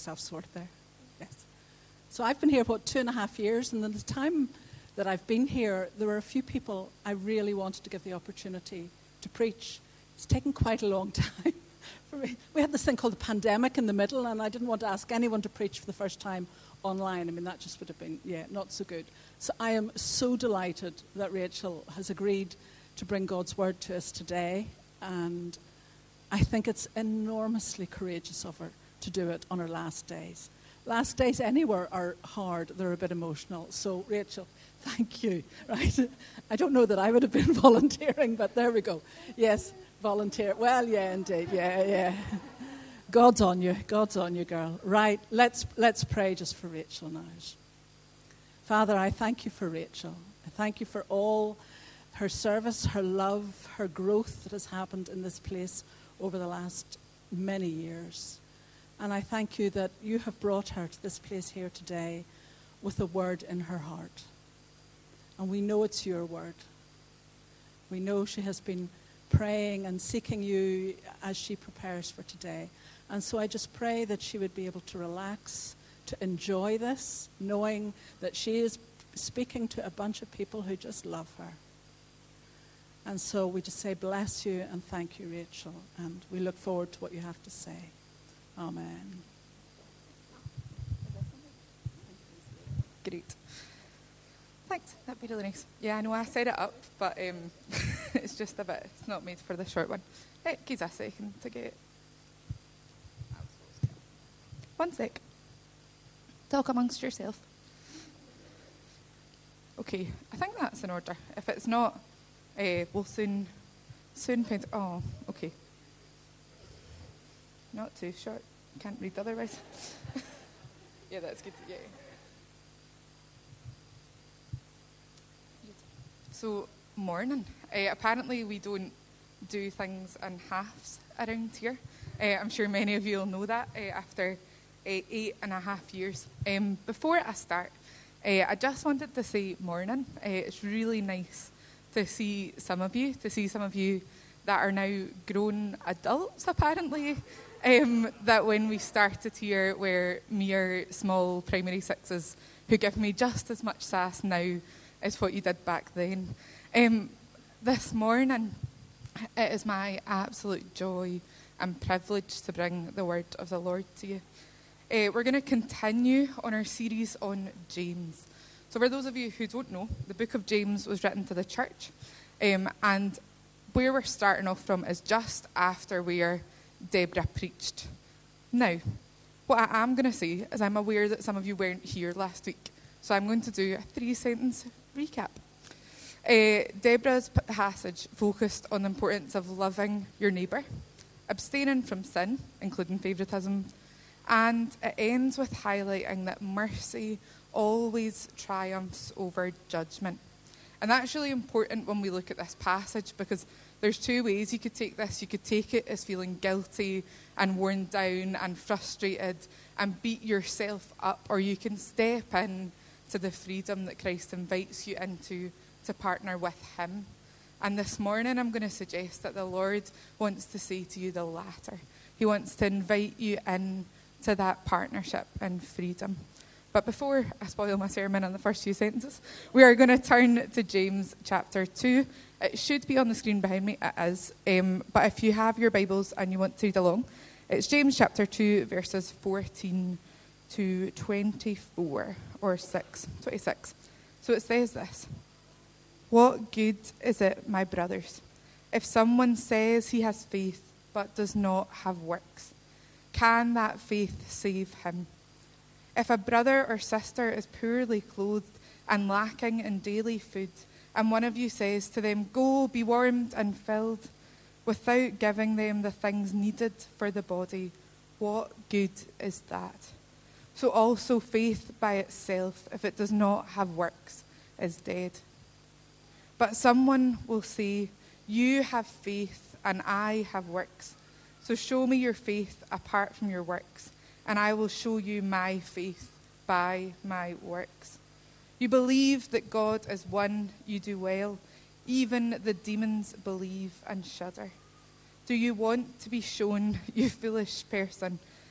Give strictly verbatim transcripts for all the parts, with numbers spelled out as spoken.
Self sorted there. Yes. So I've been here about two and a half years, and in the time that I've been here, there were a few people I really wanted to give the opportunity to preach. It's taken quite a long time for me. We had this thing called the pandemic in the middle, and I didn't want to ask anyone to preach for the first time online. I mean, that just would have been, yeah, not so good. So I am so delighted that Rachel has agreed to bring God's word to us today, and I think it's enormously courageous of her to do it on her last days. Last days anywhere are hard. They're a bit emotional. So, Rachel, thank you. Right? I don't know that I would have been volunteering, but there we go. Yes, volunteer. Well, yeah, indeed. Yeah, yeah. God's on you. God's on you, girl. Right, let's let's pray just for Rachel now. Father, I thank you for Rachel. I thank you for all her service, her love, her growth that has happened in this place over the last many years. And I thank you that you have brought her to this place here today with a word in her heart. And we know it's your word. We know she has been praying and seeking you as she prepares for today. And so I just pray that she would be able to relax, to enjoy this, knowing that she is speaking to a bunch of people who just love her. And so we just say bless you and thank you, Rachel. And we look forward to what you have to say. Amen. Great. Thanks. That'd be really nice. Yeah, I know I set it up, but um, it's just a bit, it's not made for the short one. Hey, give us a second to get... One sec. Talk amongst yourself. Okay, I think that's in order. If it's not, uh, we'll soon, soon paint... Oh, okay. Not too short. Can't read otherwise. Yeah, that's good. Yeah. So, morning. Uh, apparently, we don't do things in halves around here. Uh, I'm sure many of you will know that uh, after uh, eight and a half years. Um, before I start, uh, I just wanted to say morning. Uh, it's really nice to see some of you, to see some of you that are now grown adults, apparently. Um, that when we started here were mere small primary sixes who give me just as much sass now as what you did back then. Um, this morning, it is my absolute joy and privilege to bring the word of the Lord to you. Uh, we're going to continue on our series on James. So for those of you who don't know, the book of James was written to the church, um, and where we're starting off from is just after where Deborah preached. Now, what I am going to say is I'm aware that some of you weren't here last week, so I'm going to do a three-sentence recap. Uh, Deborah's passage focused on the importance of loving your neighbour, abstaining from sin, including favouritism, and it ends with highlighting that mercy always triumphs over judgment. And that's really important when we look at this passage, because there's two ways you could take this. You could take it as feeling guilty and worn down and frustrated and beat yourself up, or you can step in to the freedom that Christ invites you into to partner with him. And this morning I'm going to suggest that the Lord wants to say to you the latter. He wants to invite you in to that partnership and freedom. But before I spoil my sermon in the first few sentences, we are going to turn to James chapter two. It should be on the screen behind me. It is. Um, but if you have your Bibles and you want to read along, it's James chapter two, verses fourteen to twenty-four, or six, twenty-six. So it says this: "What good is it, my brothers, if someone says he has faith but does not have works? Can that faith save him? If a brother or sister is poorly clothed and lacking in daily food, and one of you says to them, 'Go, be warmed and filled,' without giving them the things needed for the body, what good is that? So also faith by itself, if it does not have works, is dead. But someone will say, 'You have faith and I have works. So show me your faith apart from your works, and I will show you my faith by my works. You believe that God is one, you do well. Even the demons believe and shudder. Do you want to be shown, you foolish person,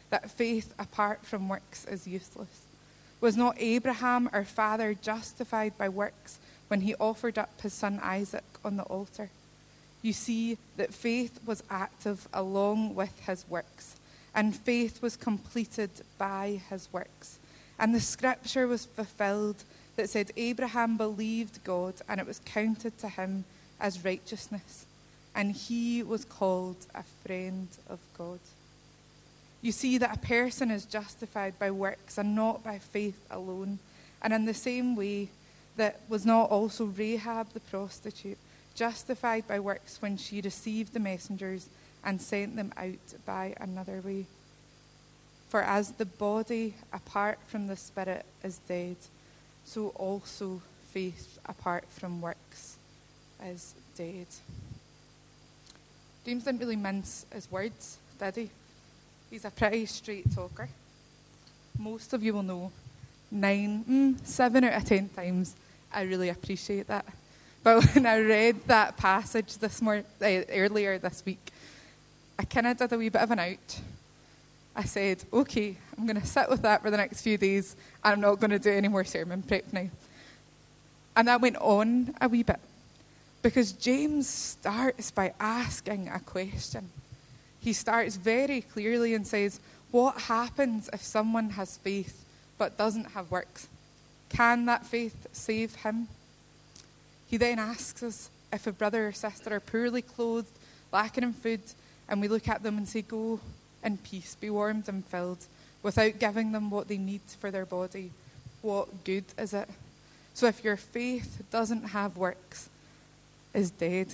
that faith apart from works is useless. Was not Abraham, our father, justified by works when he offered up his son Isaac on the altar? You see that faith was active along with his works, and faith was completed by his works. And the scripture was fulfilled that said, Abraham believed God, and it was counted to him as righteousness, and he was called a friend of God. You see that a person is justified by works and not by faith alone. And in the same way, that was not also Rahab the prostitute justified by works when she received the messengers and sent them out by another way? For as the body apart from the spirit is dead, so also faith apart from works is dead. James didn't really mince his words, did he? He's a pretty straight talker. Most of you will know nine, mm, seven out of ten times I really appreciate that. But when I read that passage this mor- uh, earlier this week, I kind of did a wee bit of an out. I said, okay, I'm going to sit with that for the next few days, and I'm not going to do any more sermon prep now. And that went on a wee bit, because James starts by asking a question. He starts very clearly and says, what happens if someone has faith but doesn't have works? Can that faith save him? He then asks us if a brother or sister are poorly clothed, lacking in food, and we look at them and say, go in peace, be warmed and filled, without giving them what they need for their body, what good is it? So if your faith doesn't have works, is dead.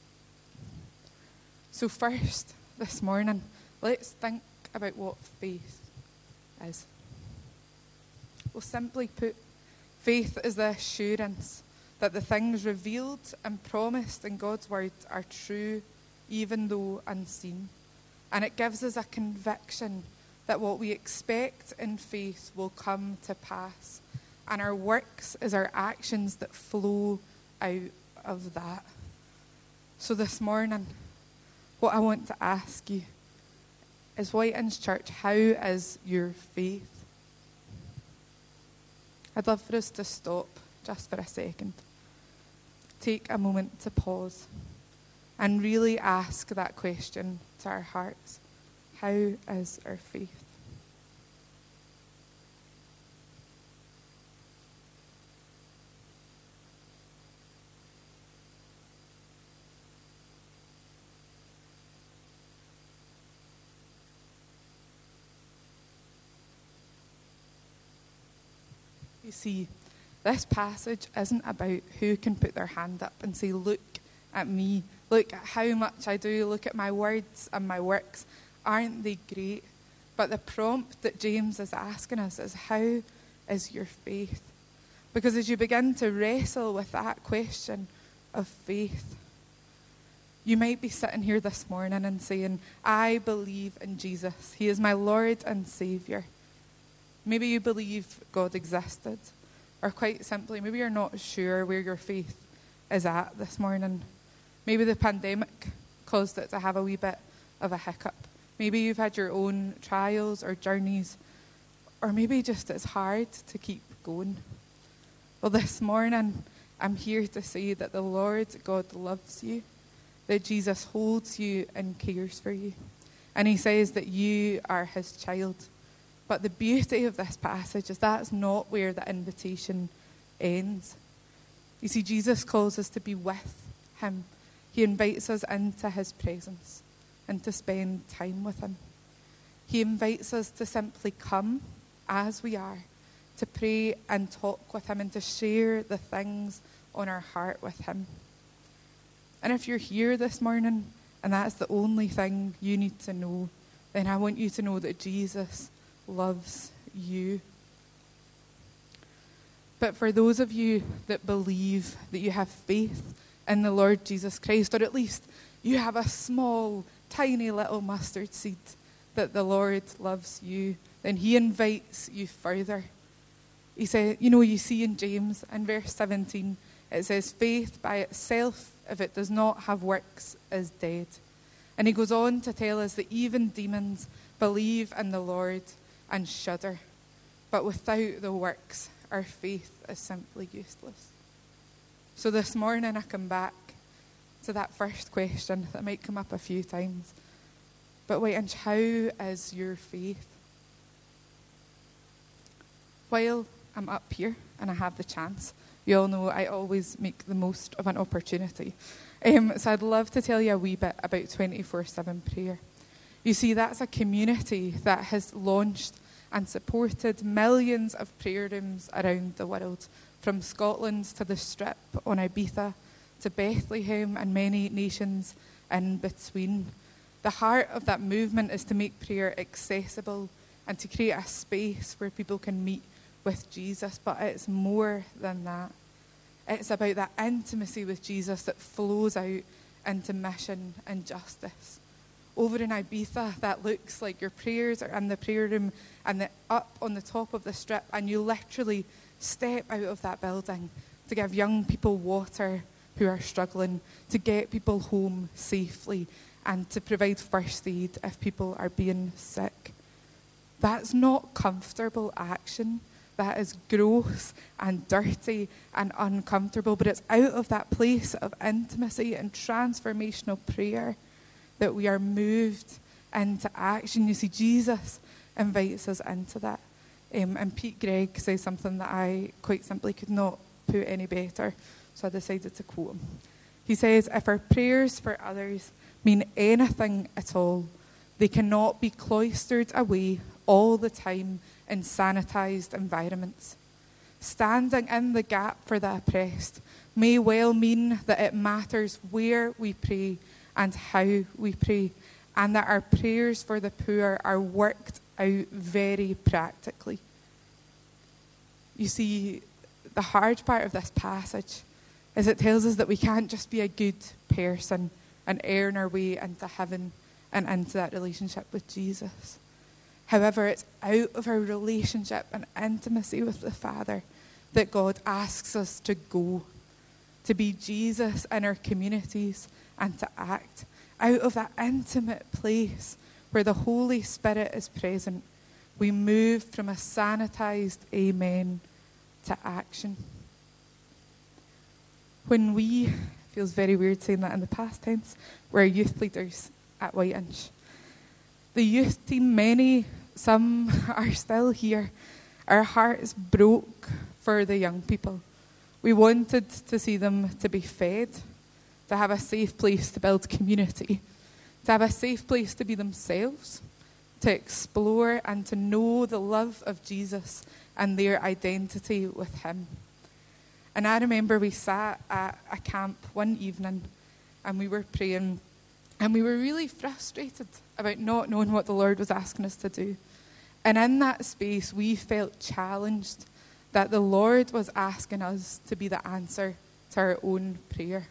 So first, this morning, let's think about what faith is. Well, simply put, faith is the assurance that the things revealed and promised in God's word are true, even though unseen. And it gives us a conviction that what we expect in faith will come to pass. And our works is our actions that flow out of that. So this morning, what I want to ask you is, White-Inns Church, how is your faith? I'd love for us to stop just for a second. Take a moment to pause and really ask that question to our hearts. How is our faith? You see, this passage isn't about who can put their hand up and say, look at me, look at how much I do, look at my words and my works. Aren't they great? But the prompt that James is asking us is, how is your faith? Because as you begin to wrestle with that question of faith, you might be sitting here this morning and saying, I believe in Jesus. He is my Lord and Saviour. Maybe you believe God existed. Or quite simply, maybe you're not sure where your faith is at this morning. Maybe the pandemic caused it to have a wee bit of a hiccup. Maybe you've had your own trials or journeys. Or maybe just it's hard to keep going. Well, this morning, I'm here to say that the Lord God loves you, that Jesus holds you and cares for you. And he says that you are his child. But the beauty of this passage is that's not where the invitation ends. You see, Jesus calls us to be with him. He invites us into his presence and to spend time with him. He invites us to simply come as we are, to pray and talk with him and to share the things on our heart with him. And if you're here this morning and that's the only thing you need to know, then I want you to know that Jesus loves you. But for those of you that believe that you have faith in the Lord Jesus Christ, or at least you have a small, tiny little mustard seed that the Lord loves you, then he invites you further. He said, you know, you see in James in verse seventeen, it says, faith by itself, if it does not have works, is dead. And he goes on to tell us that even demons believe in the Lord and shudder, but without the works, our faith is simply useless. So this morning I come back to that first question that might come up a few times. But wait, and how is your faith? While I'm up here and I have the chance, you all know I always make the most of an opportunity. Um, so I'd love to tell you a wee bit about twenty-four seven prayer. You see, that's a community that has launched and supported millions of prayer rooms around the world, from Scotland to the Strip on Ibiza, to Bethlehem and many nations in between. The heart of that movement is to make prayer accessible and to create a space where people can meet with Jesus, but it's more than that. It's about that intimacy with Jesus that flows out into mission and justice. Over in Ibiza, that looks like your prayers are in the prayer room and they're up on the top of the Strip, and you literally step out of that building to give young people water who are struggling, to get people home safely, and to provide first aid if people are being sick. That's not comfortable action. That is gross and dirty and uncomfortable, but it's out of that place of intimacy and transformational prayer that we are moved into action. You see, Jesus invites us into that. Um, and Pete Greig says something that I quite simply could not put any better, so I decided to quote him. He says, if our prayers for others mean anything at all, they cannot be cloistered away all the time in sanitized environments. Standing in the gap for the oppressed may well mean that it matters where we pray and how we pray, and that our prayers for the poor are worked out very practically. You see, the hard part of this passage is it tells us that we can't just be a good person and earn our way into heaven and into that relationship with Jesus. However, it's out of our relationship and intimacy with the Father that God asks us to go, to be Jesus in our communities and to act. Out of that intimate place where the Holy Spirit is present, we move from a sanitized amen to action. When we, it feels very weird saying that in the past tense, we're youth leaders at White Inch. The youth team, many, some are still here. Our hearts broke for the young people. We wanted to see them to be fed, to have a safe place to build community, to have a safe place to be themselves, to explore and to know the love of Jesus and their identity with him. And I remember we sat at a camp one evening and we were praying, and we were really frustrated about not knowing what the Lord was asking us to do. And in that space, we felt challenged that the Lord was asking us to be the answer to our own prayer,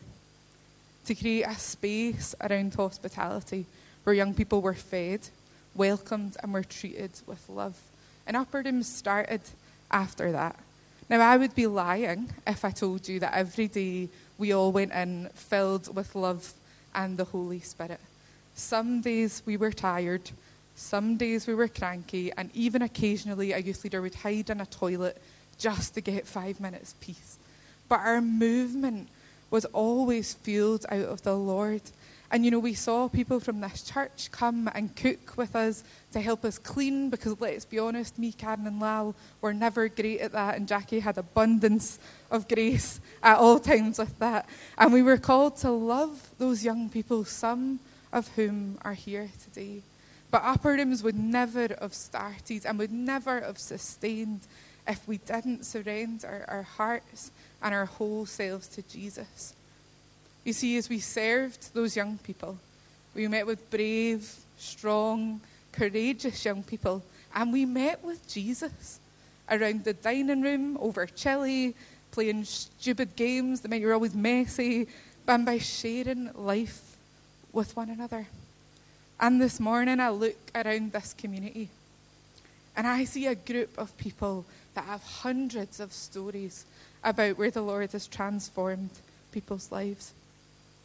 to create a space around hospitality where young people were fed, welcomed, and were treated with love. And Upper Room started after that. Now, I would be lying if I told you that every day we all went in filled with love and the Holy Spirit. Some days we were tired, some days we were cranky, and even occasionally a youth leader would hide in a toilet just to get five minutes peace. But our movement was always fueled out of the Lord. And, you know, we saw people from this church come and cook with us to help us clean, because let's be honest, me, Karen and Lal were never great at that, and Jackie had abundance of grace at all times with that. And we were called to love those young people, some of whom are here today. But Upper Rooms would never have started and would never have sustained if we didn't surrender our hearts and our whole selves to Jesus. You see, as we served those young people, we met with brave, strong, courageous young people, and we met with Jesus around the dining room, over chili, playing stupid games that made you always messy, and by sharing life with one another. And this morning I look around this community and I see a group of people that have hundreds of stories about where the Lord has transformed people's lives.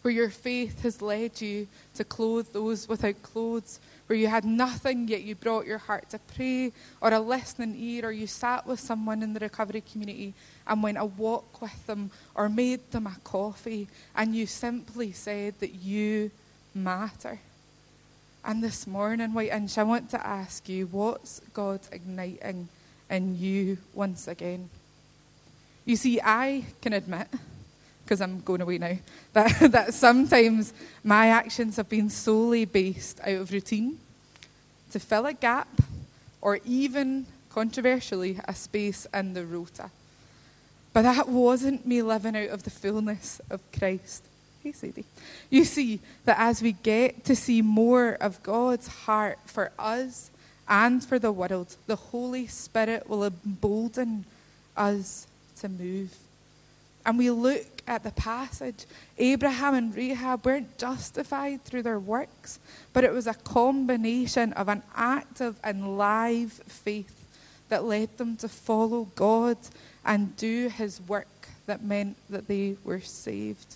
where your faith has led you to clothe those without clothes, where you had nothing yet you brought your heart to pray, or a listening ear, or you sat with someone in the recovery community and went a walk with them, or made them a coffee, and you simply said that you matter. And this morning, White Inch, I want to ask you, what's God igniting in you once again? You see, I can admit, because I'm going away now, that, that sometimes my actions have been solely based out of routine, to fill a gap, or even, controversially, a space in the rota. But that wasn't me living out of the fullness of Christ. Hey, Sadie. You see, that as we get to see more of God's heart for us and for the world, the Holy Spirit will embolden us to move. And we look at the passage. Abraham and Rahab weren't justified through their works, but it was a combination of an active and live faith that led them to follow God and do his work that meant that they were saved.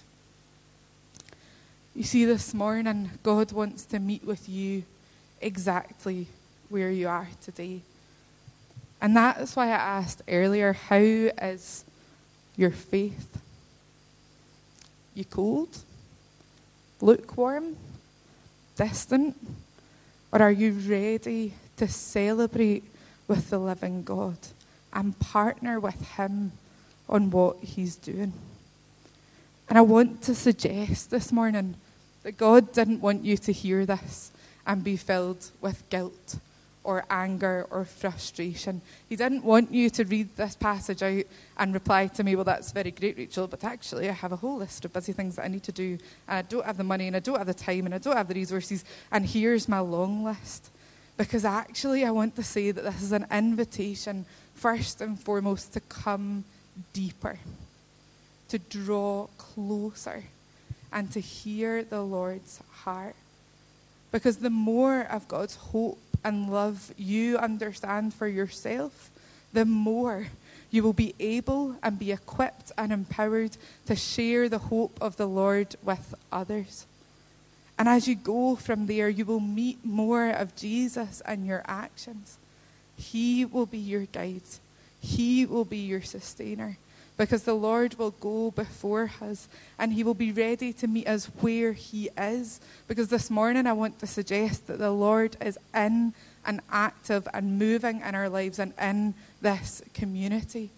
You see, this morning, God wants to meet with you exactly where you are today. And that's why I asked earlier, how is your faith? You cold? Lukewarm? Distant? Or are you ready to celebrate with the living God and partner with him on what he's doing? And I want to suggest this morning that God didn't want you to hear this and be filled with guilt or anger or frustration. He didn't want you to read this passage out and reply to me, well, that's very great, Rachel, but actually I have a whole list of busy things that I need to do, and I don't have the money, and I don't have the time, and I don't have the resources, and here's my long list. Because actually I want to say that this is an invitation, first and foremost, to come deeper, to draw closer, and to hear the Lord's heart. Because the more of God's hope and love you understand for yourself, the more you will be able and be equipped and empowered to share the hope of the Lord with others. And as you go from there, you will meet more of Jesus in your actions. He will be your guide. He will be your sustainer. Because the Lord will go before us and he will be ready to meet us where he is. Because this morning I want to suggest that the Lord is in and active and moving in our lives and in this community.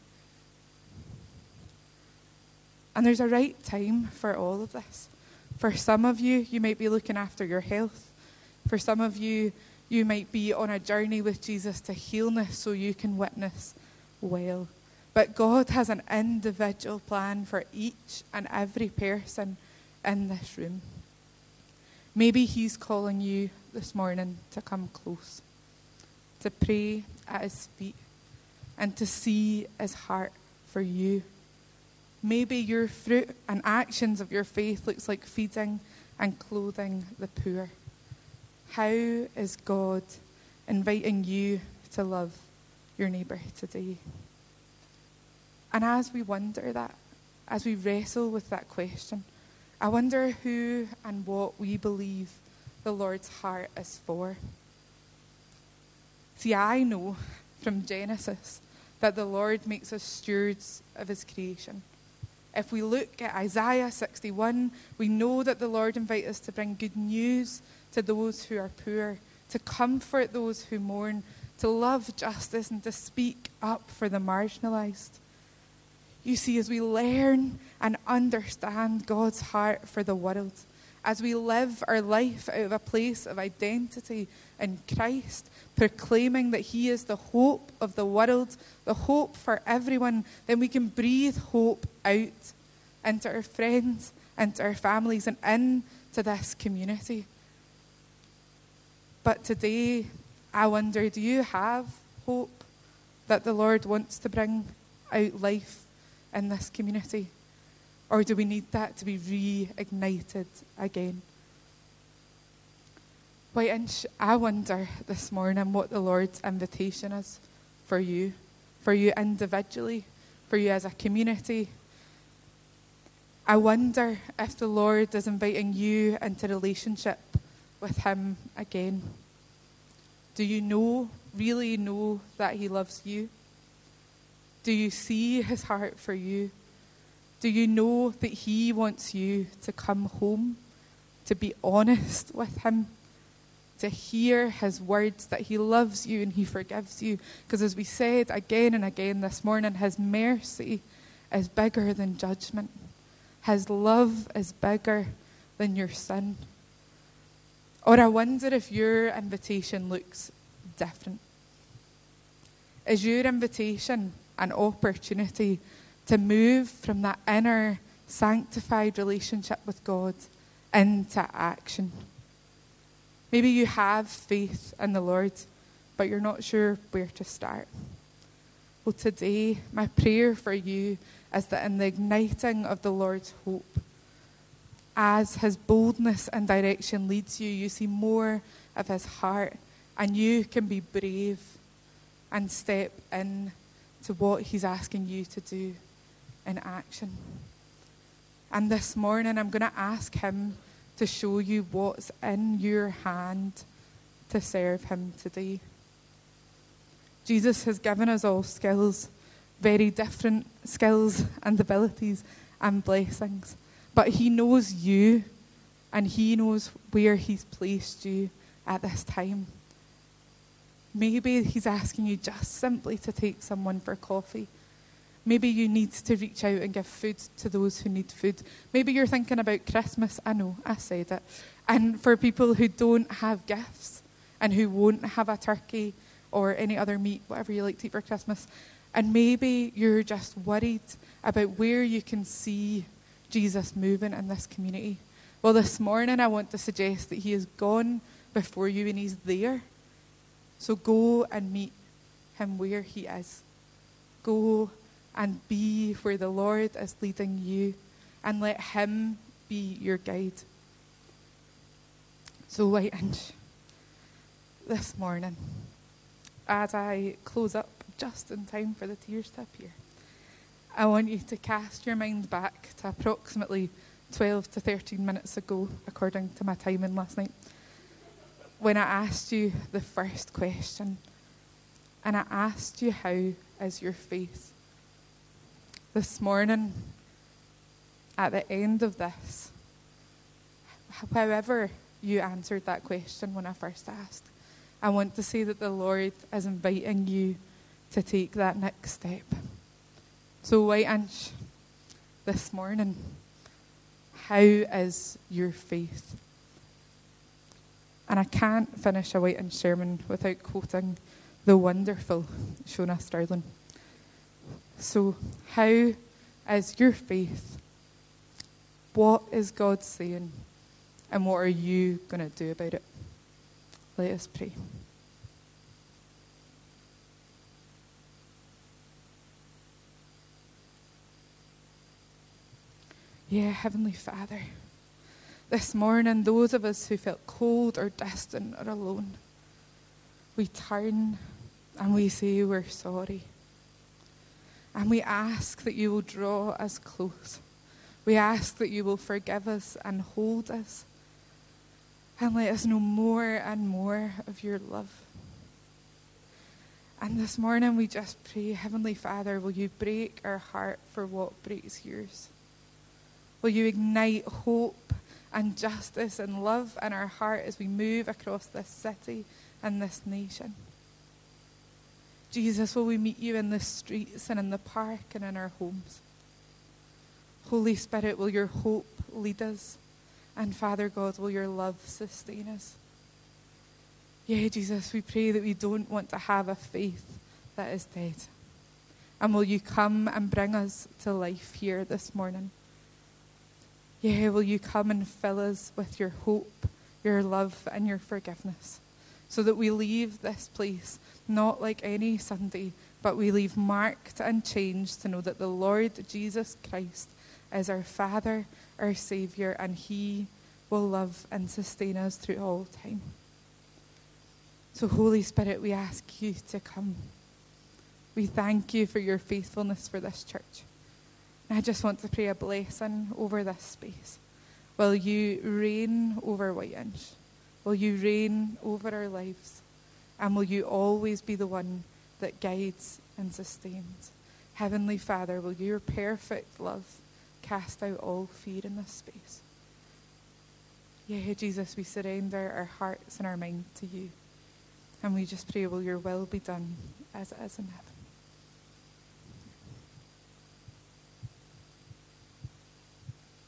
And there's a right time for all of this. For some of you, you might be looking after your health. For some of you, you might be on a journey with Jesus to healness so you can witness well. But God has an individual plan for each and every person in this room. Maybe he's calling you this morning to come close, to pray at his feet, and to see his heart for you. Maybe your fruit and actions of your faith looks like feeding and clothing the poor. How is God inviting you to love your neighbour today? And as we wonder that, as we wrestle with that question, I wonder who and what we believe the Lord's heart is for. See, I know from Genesis that the Lord makes us stewards of his creation. If we look at Isaiah sixty-one, we know that the Lord invites us to bring good news to those who are poor, to comfort those who mourn, to love justice, and to speak up for the marginalized. You see, as we learn and understand God's heart for the world, as we live our life out of a place of identity in Christ, proclaiming that he is the hope of the world, the hope for everyone, then we can breathe hope out into our friends, into our families, and into this community. But today, I wonder, do you have hope that the Lord wants to bring out life in this community? Or do we need that to be reignited again? White Inch, I wonder this morning what the Lord's invitation is for you, for you individually, for you as a community. I wonder if the Lord is inviting you into relationship with him again. Do you know, really know that he loves you? Do you see his heart for you? Do you know that he wants you to come home, to be honest with him, to hear his words, that he loves you and he forgives you? Because as we said again and again this morning, his mercy is bigger than judgment. His love is bigger than your sin. Or I wonder if your invitation looks different. Is your invitation an opportunity to move from that inner sanctified relationship with God into action? Maybe you have faith in the Lord, but you're not sure where to start. Well, today, my prayer for you is that in the igniting of the Lord's hope, as his boldness and direction leads you, you see more of his heart, and you can be brave and step in to what he's asking you to do in action. And this morning, I'm going to ask him to show you what's in your hand to serve him today. Jesus has given us all skills, very different skills and abilities and blessings. But he knows you, and he knows where he's placed you at this time. Maybe he's asking you just simply to take someone for coffee. Maybe you need to reach out and give food to those who need food. Maybe you're thinking about Christmas. I know, I said it. And for people who don't have gifts and who won't have a turkey or any other meat, whatever you like to eat for Christmas. And maybe you're just worried about where you can see Jesus moving in this community. Well, this morning I want to suggest that he has gone before you and he's there. So go and meet him where he is. Go and be where the Lord is leading you, and let him be your guide. So White Inch, this morning, as I close up just in time for the tears to appear, I want you to cast your mind back to approximately twelve to thirteen minutes ago, according to my timing last night, when I asked you the first question. And I asked you, how is your faith? This morning, at the end of this, however you answered that question when I first asked, I want to say that the Lord is inviting you to take that next step. So White Inch, this morning, how is your faith? And I can't finish a White Inch sermon without quoting the wonderful Shona Sterling. So, how is your faith? What is God saying? And what are you going to do about it? Let us pray. Yeah, Heavenly Father, this morning, those of us who felt cold or distant or alone, we turn and we say we're sorry. And we ask that you will draw us close. We ask that you will forgive us and hold us. And let us know more and more of your love. And this morning we just pray, Heavenly Father, will you break our heart for what breaks yours? Will you ignite hope and justice and love in our heart as we move across this city and this nation? Jesus, will we meet you in the streets and in the park and in our homes? Holy Spirit, will your hope lead us? And Father God, will your love sustain us? Yeah, Jesus, we pray that we don't want to have a faith that is dead. And will you come and bring us to life here this morning? Yeah, will you come and fill us with your hope, your love, and your forgiveness, so that we leave this place not like any Sunday, but we leave marked and changed to know that the Lord Jesus Christ is our Father, our Saviour, and he will love and sustain us through all time. So Holy Spirit, we ask you to come. We thank you for your faithfulness for this church. I just want to pray a blessing over this space. Will you reign over Whiteinch? Will you reign over our lives? And will you always be the one that guides and sustains? Heavenly Father, will your perfect love cast out all fear in this space? Yeah, Jesus, we surrender our hearts and our mind to you. And we just pray, will your will be done as it is in heaven.